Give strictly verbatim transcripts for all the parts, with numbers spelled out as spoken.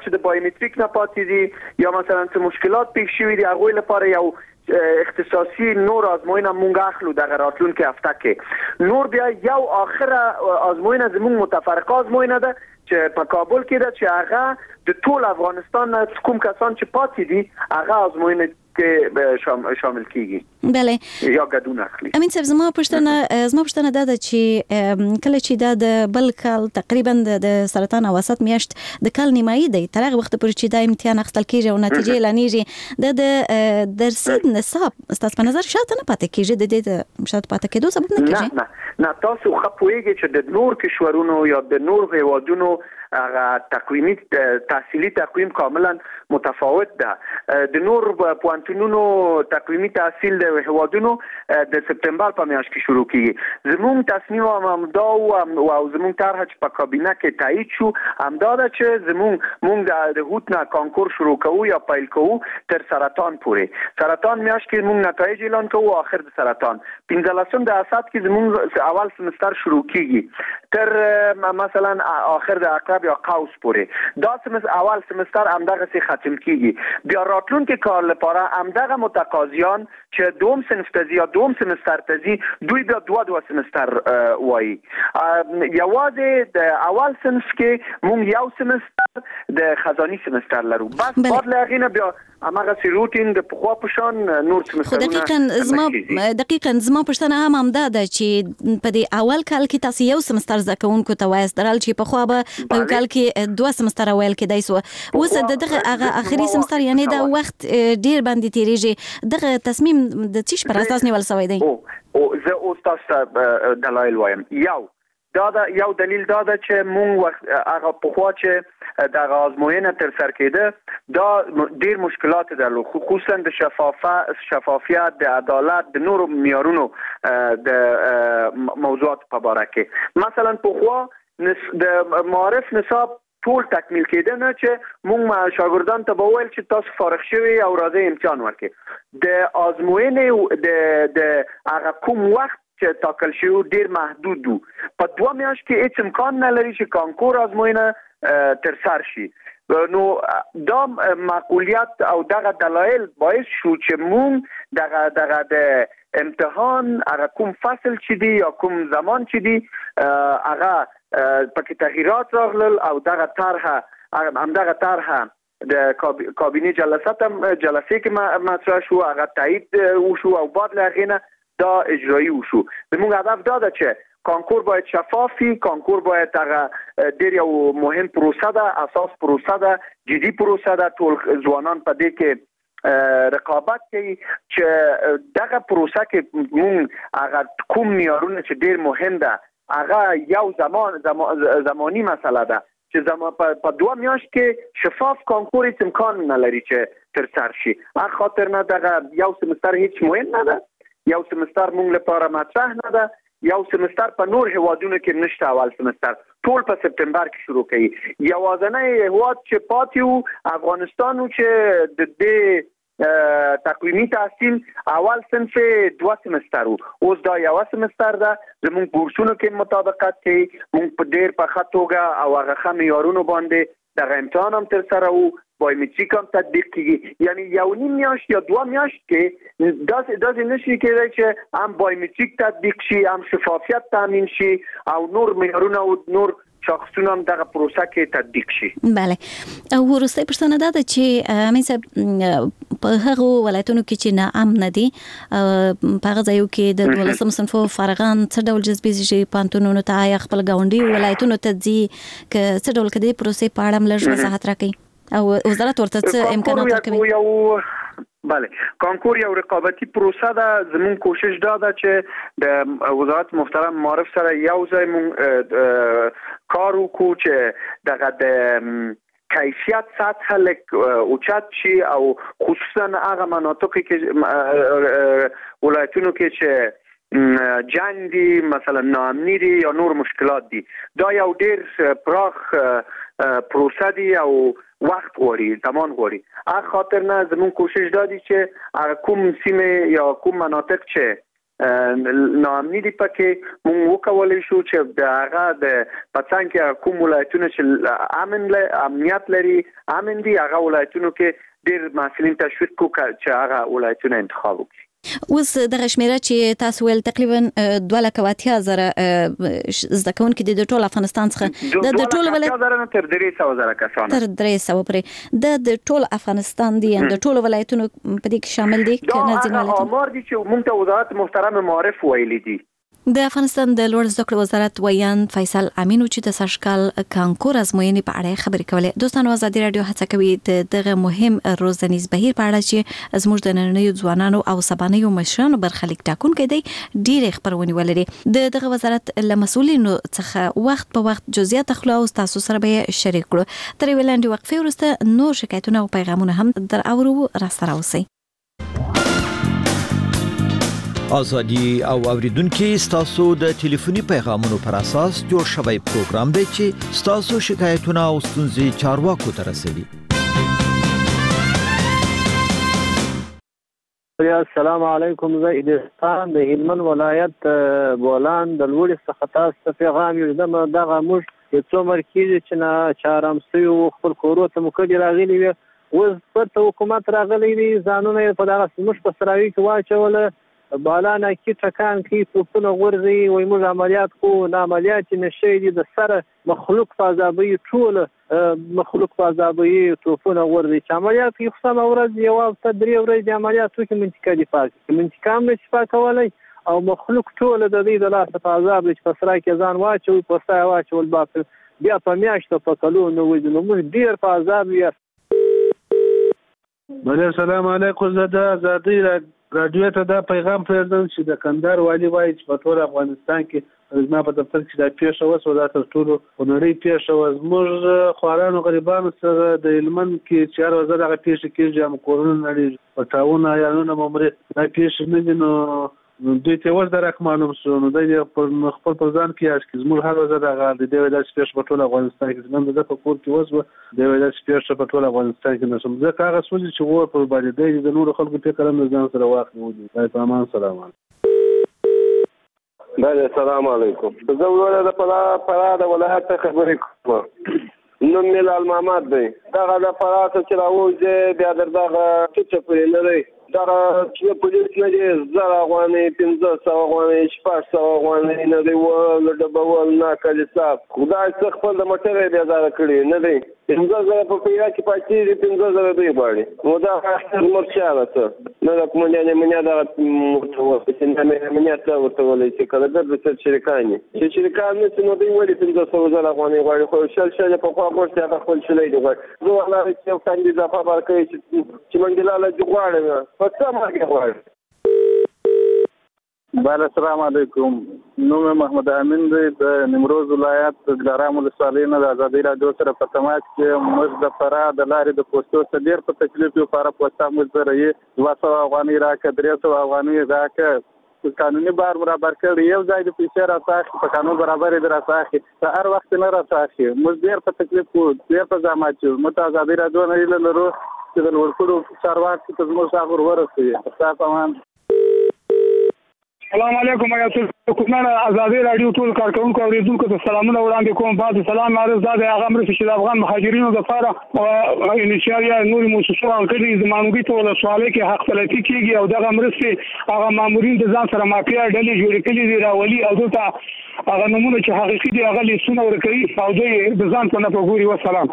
چې د بایومتریک نه پاتې دي یا مثلا څه مشکلات پیښ شوي دي هغوی لپاره یو اختصاصي نور آزموینه مونږ اخلو د راتلونکي هفته کې. نور بیا یو آخره آزموینه زموږ متفرقه آزموینه ده چې په کابل کې ده چې هغه د ټول افغانستان نه کوم کسان چې پاتې دي هغه آزموینه کې شامل کیږي. بله یا ګډون اخلي. امین صاحب زما پوښتنه زما پوښتنه دا ده چې کله چې دا د بل کال تقریبا د سرطان اواسط میاشت د کال نیمایي دی تر هغه وخت پورې چې دا امتحان اخیستل کیږي او نتیجې اعلانیږي د درصد نصاب ستاسو په نظر شاته نه پاتې کیږي د دې شاته پاتې کېدو سبب نه کیږي؟ نه نه تاسو خو پوهیږئ چې د نور کشورونو یا د نور هیوادونو هغه تقویمی تحصیلی تقویم کاملا متفاوت ده. د نور پوهنتونونو تقویمی تحصیل د هیوادونو د سپتامبر په میاشت کې شروع کیږي. زموږ تصمیم همدا او زموږ طرح چې په کابینه کې تایید شو همدا ده چې زموږ موږ د هوت نه کانکور شروع کوو یا پیل کوو تر سرطان پورې. سرطان میاشت کې موږ نتایج اعلان کوو اخر د سرطان پنځلسم د اسات کې زموږ اول سمستر شروع کیږي تر مثلا اخر د عقرب یا قوس پورې. دا سمستر اول سمستر همدغه سي ختم کیږي. بیا راتلونکي کال لپاره همدغه متقاضیان چې دوم سنف ته یا دوم سمستر ته ځي دوی بیا دوه دوه سمستر وایي. یوازې د اول سنف کې مونږ یو سمستر د خزاني سمستر لرو. بس بعد له هغې نه بیا هماغه سی روټین د پخوا په شان نور سمسترونه. خو دقیقاً زما دقیقاً زما پوښتنه هم همدا ده چې په دې اول کال کې تاسو یو سمستر زده کوونکو ته وایاست درال چې پخوا به په کال کې دوه سمستر ویل کېدای سو. اوس د دغه هغه اخري سمستر یعنی دا وخت ډیر باندې تیریږي. دغه تصمیم د څه پر اساس نیول شوی دی؟ او زه اوس تاسو دلایل وایم. یو دا دا یو دلیل دا ده چې مونږ وخت هغه پخوا چې د آزموینه تر سر کېده دا ډیر مشکلات درلود خصوصا د شفافه شفافیت د عدالت د نورو معیارونو د موضوعات په اړه کې. مثلا پخوا د معارف نصاب ټول تکمیل کېده نه چې مونږ شاګردان ته به ویل چې تاسو فارغ شوي او راځئ امتحان ورکړئ. د آزموینې د د هغه کوم وخت چې تاکل شو ډیر محدود وو. په دوه میاشت کې هیڅ امکان نه لري چې کانکور آزموینه تر سر شي. نو دا معقولیت او دغه دلایل باعث شو چې مونږ دغه دغه د امتحان هغه کوم فصل چې دی یا کوم زمان چې دی هغه پکې تغییرات راغلل او دغه طرح همدغه طرح د کابینه جلسات جلسې کې مطرح شو هغه تایید وشو او بعد له هغې نه دا اجرایی وشو. زموږ هدف دا ده چې کانکور باید شفافی، کانکور باید هغه ډیر یو مهم پروسه ده، اساس پروسه ده، جدي پروسه ده. ټول ځوانان په دې کې رقابت کوي چې دغه پروسه کې مونږ هغه کوم معیارونه چې ډیر مهم ده هغه یو زمان زمانی مسله ده چې زما په دوه میاشت کې شفاف کانکور هیڅ امکان نه لري چې تر سر شي. هر خاطر نه دغه یو سمستر هیڅ مهم نه ده، یو سمستر مونږ لپاره مطرح نه ده، یو سمستر په نور هیوادونو کې نشته. اول سمستر ټول په سپتامبر کې شروع کړي. یوازنی هیواد چې پاتې وو افغانستان و چې د دې تقویمی تحصیل اول صنف دوه سمستر وو. اوس دا یو سمستر ده. زمونږ بورسونو کې مطابقت کوي. مونږ په ډیر په ښه توګه او هغه ښه معیارونو باندې دغه امتحان هم تر سره وو. بایومتریک هم تطبیق کیږي. یعنی یو نیم میاشت یا دوه میاشت کې داسې داسې نشي کېدای چې هم بایومتریک تطبیق شي، هم شفافیت تامین شي او نور معیارونه او نور شاخصونه هم دغه پروسه کې تطبیق شي. بله. او وروستۍ پوښتنه دا ده چې امین صاحب په هغو ولایتونو کې چې ناامنه دي په هغه ځایو کې د دولسم صنفو فارغان څه ډول جذبېږي پوهنتونونو ته؟ آیا خپل ګاونډي ولایتونو ته ځي که څه ډول که د پروسې په اړه هم لږ وضاحت راکړي او وزارت ورته څه امکانات ورکوي؟ بله، کانکور یو رقابتي پروسه ده. زمون کوشش دا ده چې د وزارت محترم معارف سره یو ځای مون کار وکړو چې دغه د کیفیت سطح لک اوچت شي او خصوصا هغه مناطقی که ولایتونو کې چې جنگ دي، مثلا ناامنی دي یا نور مشکلات دي، دا یو ډیر پراخ پروسه دی او وخت غواړي، زمان غواړي. هغه خاطر نه زمون کوشش دادی چې کوم سیمه یا کوم مناطق چې ناامني دي پکې موږ وکولای شو چې د هغه د پاتان کې کوم ولایتونه چې امن له امنیت لري امن دي هغه ولایتونو کې ډېر مسلمان تشویق کو چې هغه ولایتونه انتخاب وکړي. اوس دغه شمیره چې تاسو ول تقریبا دوه لک واتیا زره زده کوونکي د ټول افغانستان څخه د ټول ولایت تر درې سوه زره کسان تر درې سوه پرې د د ټول افغانستان دي د ټول ولایتونو په دې کې شامل دي کنه ځین ولایتونه امر دي چې موږ ته وزارت محترم معرف ویلي دي. د افغانستان د لوړ زده کړو وزارت ویان فیصل امین چې د سرشکال کانکور ازموینې په اړه خبرې کولې. دوستانو ازادي رادیو هڅه کوي د دغه مهم روزنیز بهیر په اړه چې زموږ د نننیو ځوانانو او سبانیو مشرانو برخلیک ټاکونکي دی ډېر خبرونه ولري. د دغه وزارت له مسؤلینو څخه وخت په وخت جزئیات خلا او تاسو سره به شریک کړو. تر ویلاندې وقفې وروسته نور شکایتونه او پیغامونه هم در اورو راستره اوسئ. ازادي او اوریدونکو ستاسو د ټلیفوني پیغامونو پر اساس جوړ شوی پروګرام دی چې ستاسو شکایتونه او ستونزې چارواکو ته رسوي. السلام علیکم. زه ادریسان د هلمند ولایت بولان د لوړي څخه تاسو پیغام یو دغه موږ څو مرکز چې نه چارم سیو خپل کورو ته مکدي راغلي وي اوس په حکومت راغلي دي ځانونه په دغه سمش په سراوي کې واچول بالا نه کی ټکان کی توپونه غورځي وای موږ عملیات کو نه عملیات نشي دي د سره مخلوق فازابي ټول مخلوق فازابي توپونه غورځي چې عملیات کې خصم اورز یو تدری اورز د عملیاتو کې منطقه دی پاک منطقه هم نشي کولای او مخلوق ټول د دې د لاس فازاب چې په سره کې ځان واچو په سره واچول باپ بیا په میاشت په کلو نو وځي نو موږ ډیر فازاب یې. بله السلام علیکم. زه د ازادي رادیو ته دا پیغام پرېږدم چې د کندهار والي وایي چې په ټول افغانستان کې زما په دفتر کې دا پیښه وسوه دا تر ټولو په نړۍ پیښه وه. زموږ خوارانو غریبانو سره د هلمند کې چې هر ورځ دغه پیښې کېږي هم کورونه نړېږي په ټاونه یانونه به مرې دا پیښې نه دي نو دوی ته اوس درک معلوم شو نو دوی خپل پر ځان قیاس کړي. زموږ هر ورځ دغه د دې وایي داسې پیښه په ټول افغانستان کې نن د په کور کې وسوه د وایي داسې پیښه په ټول افغانستان کې نشم ځکه هغه سوځي چې اور پر باندې دی د نورو خلکو فکر هم ځان سره واخلي. خدای په امان. سلام علیکم. بله السلام علیکم. زه وروره د فراه د ولایت څخه خبرې کوم. نوم مې لال محمد دی. دغه د فراه څخه چې راوځي بیا در دغه څه پرې نه دی دغه چې پولیس نه دي زر افغانۍ پنځه سوه افغانۍ شپږ سوه افغانۍ نه دی ول ډبول نه کلیساب خدای څخه خپل د موټر بیا زاره کړي نه دی پنځه زره په پیرا کې پاتې دي پنځه زره دوی غواړي نو دا زموږ چاره څه نه د کومه منیا دغه چې نه منیا څه ورته ولې چې کله د شریکان چې شریکان نه نو دوی ولې پنځه سوه زره افغانۍ غواړي خو شل شل په خوا غوښتي هغه خپل شلې دی غواړي زه والله چې یو کاندید خبر کوي چې منګلاله جوړه بله السلام علیکم. نوم محمد امین دی د نیمروز ولایت د دلارام ولسوالۍ نه د ازادي رادیو سره په تماس کې موږ د فراه د لارې د پوسټو څخه ډېر په تکلیف یو فراه پوسټه موږ سره یې دوه سوه افغانۍ راکړه درې سوه افغانۍ راکړه قانوني بار برابر کړی یو ځای د پیسې راڅاخي په قانون برابر یې راڅاخي په هر وخت نه راڅاخي موږ ډېر په تکلیف کوو ډېر په زحمت یو موږ ازادي رادیو نه هیله لرو چې د لوړپوړو چارواکو ته زموږ خبر ورسوي. تاسو امان. السلام علیکم ایت الحکومت ازادي رادیو ټول کارکونکو اوریدونکو ته سلامونه وړاندې کوم. بعد سلام عرض ده هغه مرسته چې د افغان مهاجرینو لپاره او انشاءالله نور موسسو او کلی زمانوي ټول سوالې کې حق تلفي کیږي او دغه مرسته هغه مامورین د ځان سره مافیا ډلې جوړ کړي دي راولي او دلته هغه نمونه چې حقيقي دي هغه لیسونه ورکوي او دوی د ځان په نه پګوري. والسلام.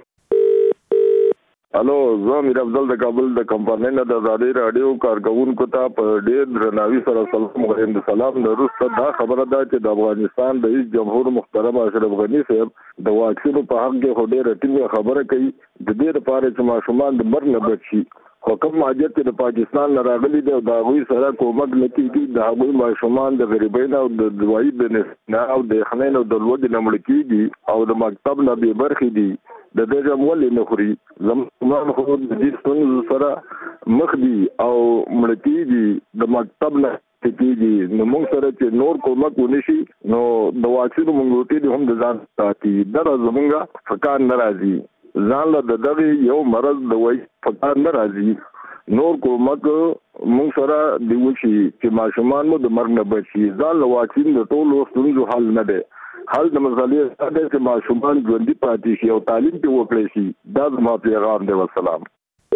الو زه امیر افضل د کابل د کمپنۍ نه د ازادي رادیو کارکونکو ته په ډېر درناوي سره سلام وایم. د سلام نه وروسته دا خبره ده چې د افغانستان رئیس جمهور محترم اشرف غني صاحب د واکسینو په حق کې ډېره ټینګه خبره کوي د دې لپاره چې ماشومان د مرګ نه بچ شي. حکم ماجر چې د پاکستان نه راغلي دی او د هغوی سره کومک نه کېږي د هغوی ماشومان د غریبۍ نه او د دوايي د نه او د یخنۍ نه او د لوږې نه مړه کېږي او د مکتب نه بې برخې دي د دې جام ولې نه خوري زموږ خو د دې ستونزو سره مخ دي او مړه کېږي د مکتب نه کېږي نو موږ سره چې نور کومک ونشي نو د واکسینو موږ ته هم د ځان ساتي دا زمونږه فکر ناراضي ځان له دغه یو مرض د وای فکر ناراضي نور کومک موږ سره دی وشي چې ماشومان مو د مرګ نه بچي ځان له واکسین د ټولو ستونزو حل نه دی حل د مسلې دا دی چې ماشومان ژوندي پاتې شي او تعلیم پې وکړي شي دا زما پیغام دی. والسلام.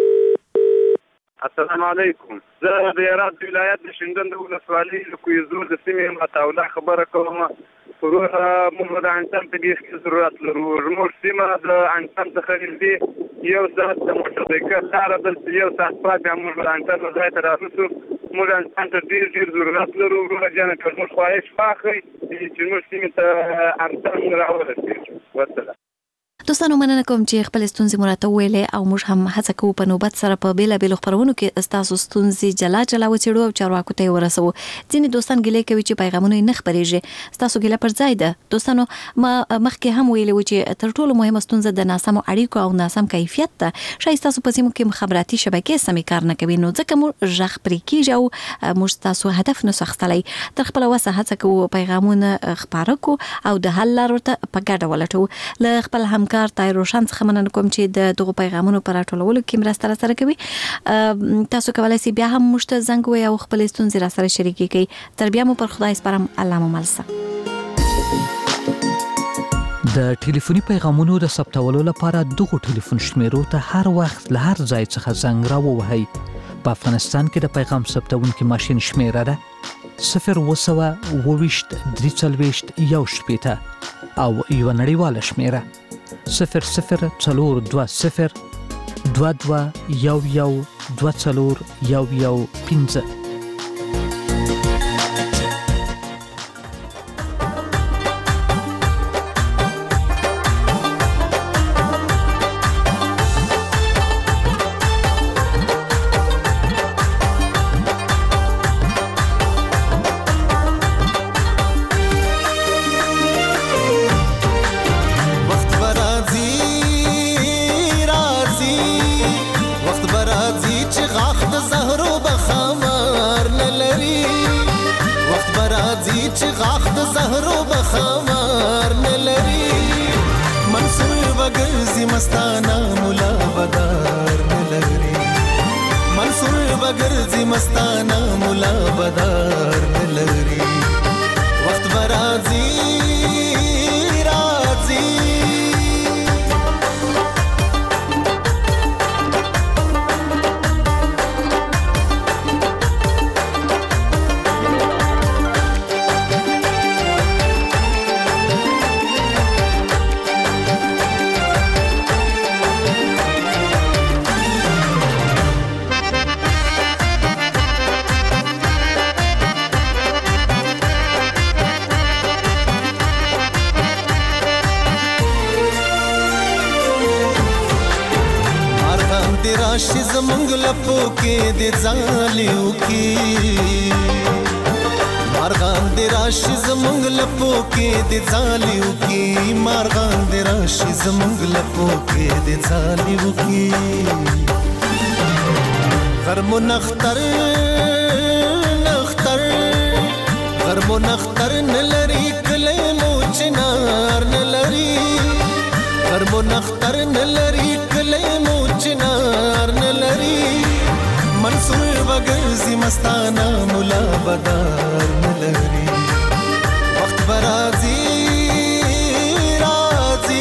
السلام علیکم. زه د هرات ولایت د شینډنډ ولسوالۍ له کویزور د سیمې متاوله خبره کوم. ضرور موږ د انسان په دې ضرورت لرو. زموږ سیمه د انسان څخه نږدې یو ساعت د موټر سایکل لاره دلته یو ساعت پاتې موږ د انسان په ځای ته رارسو. موږ انسان ته ډېر ډېر ضرورت لرو. وروڼه جانه که زموږ خواهش واخلئ چې موږ سیمې ته انسان راورسېږو. والسلام. دوستانو مننه کوم چې خپل ستونزې مو راته وویلې او موږ هم هڅه کوو په نوبت سره په بیلابیلو خپرونو کې ستاسو ستونزې جلا جلا وڅېړو او چارواکو ته یې ورسوو. ځینې دوستان ګیلې کوي چې پیغامونه یې نه خپرېږي. ستاسو ګیله پر ځای ده. دوستانو ما مخکې هم ویلي وو چې تر ټولو مهمه ستونزه د ناسمو اړیکو او ناسم کیفیت ده. ښایي ستاسو په سیمو کې مخابراتي شبکې سمې کار نه کوي نو ځکه مو غږ پرې کېږي او موږ ستاسو هدف نسو اخیستلی. تر خپله وسه هڅه کوو پیغامونه خپاره کړو او د حل لار ورته په ګډه ولټوو. له خپل همکار طاهر روشن څخه مننه کوم چې د دغو پیغامونو په راټولولو کې مرسته راسره کوي. تاسو کولی شئ بیا هم موږ ته زنګ ووهئ او خپلې ستونزې راسره شریکې کړئ. تر بیا مو پر خدای سپارم. الله مو مل شه. د ټلیفوني پیغامونو د ثبتولو لپاره دغو ټلیفون شمیرو ته هر وخت له هر ځای څخه زنګ راووهئ. په افغانستان کې د پیغام ثبتونکي ماشین شمیره ده صفر اووه سوه اووه ویشت درې څلوېښت یو شپېته او یوه نړیواله شمیره صفر صفر څلور دوه صفر دوه دوه یو یو دوه څلور یو یو پنځه. راشي زمونږ لپو کې د ځالیو کې مارغان د راشي زمونږ لپو کې د ځالیو کې مارغان د راشي زمونږ لپو کې د ځالیو کې غرمو نختر نختر غرمو نختر نلري کله مو چنار نلري غرمو نختر نلري کله مو چنار نلري منصور وګرځي مستانه مولا بدار نلري وخت برازي رازي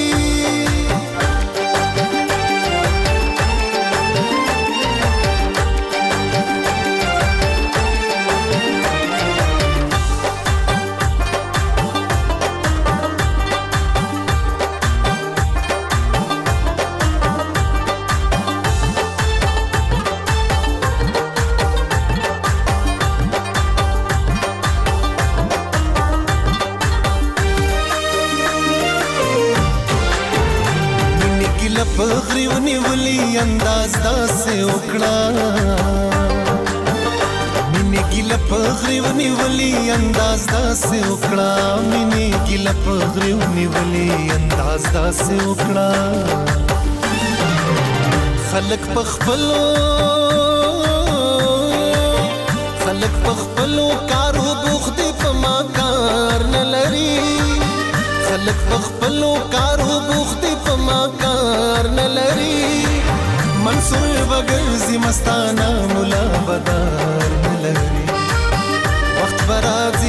پخری ونیولی انداز داسې وکړه مینې ګیله پخری ونیولی انداز داسې وکړه مینې ګیله پخری ونیولی انداز داسې وکړه خلک پخپلو خلک پخپلو کارو بوخت په ما کار نه لري خلک پخپلو کارو بوخت په ما کار نه لري سوی بګرځي مستانه مولا بدار نلري وخت برات